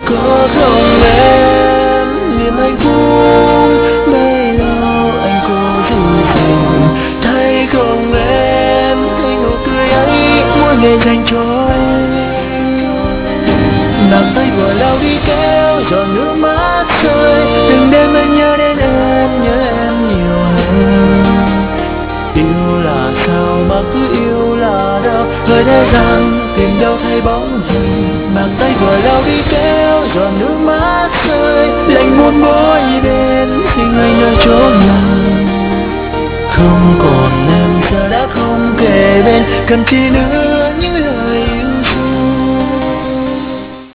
Có không em niềm hạnh phúc bấy lâu anh cố giữ gìn, thấy không em thấy nụ cười ấy mỗi ngày dành cho anh. Bàn tay vừa lau đi kéo giọt nước mắt rơi, từng đêm anh nhớ đến em, nhớ em nhiều hơn. Yêu là sao mà cứ yêu là đau, hỡi thế gian tìm đâu thấy bóng hình. Bàn tay vừa lau đi kéo giọt nước mắt rơi, lạnh buốt mỗi bên xin anh ở chỗ nào. Không còn em giờ đã không kề bên, cần chi nữa